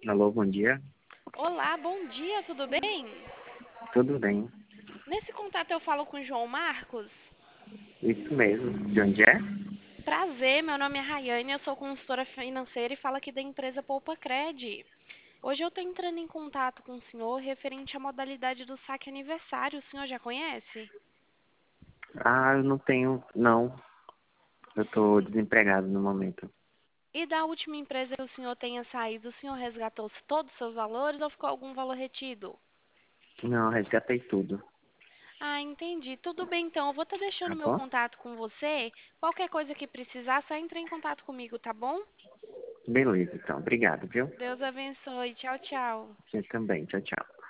Alô, bom dia. Olá, bom dia, tudo bem? Tudo bem? Nesse contato eu falo com o João Marcos. Isso mesmo. De onde é? Prazer, meu nome é Rayane, eu sou consultora financeira e falo aqui da empresa Poupa Cred. Hoje eu estou entrando em contato com o senhor referente à modalidade do saque aniversário. O senhor já conhece? Ah, eu não tenho, não. Eu tô desempregado no momento. E da última empresa que o senhor tenha saído, o senhor resgatou todos os seus valores ou ficou algum valor retido? Não, resgatei tudo. Ah, entendi. Tudo bem, então. Eu vou estar deixando Tá meu bom? contato com você. Qualquer coisa que precisar, só entre em contato comigo, tá bom? Beleza, então. Obrigado, viu? Deus abençoe. Tchau, tchau. Você também. Tchau, tchau.